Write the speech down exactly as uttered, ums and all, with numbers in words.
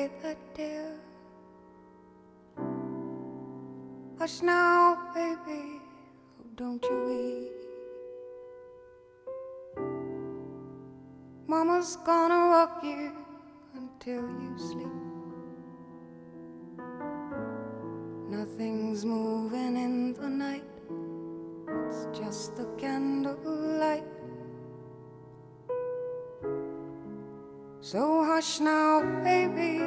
away the tears. Hush now, baby, oh, don't you weep. Mama's gonna rock you until you sleep. Nothing's moving in the night, it's just the candlelight. So hush now, baby,